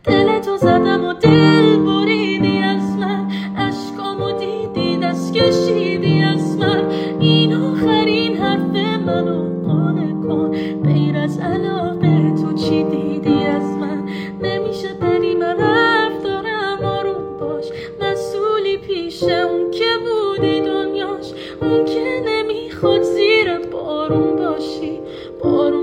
دل تو زدم و دل بریدی از من، عشقامو دیدی دست کشیدی از من. این آخرین حرف منو قانع کن، غیر از علاقه تو چی دیدی از من؟ نمیشه بری، من حرف دارم آروم باش، مسئولی پیش اون که بودی دنیاش، اون که نمیخواد زیر بارون باشی. بارون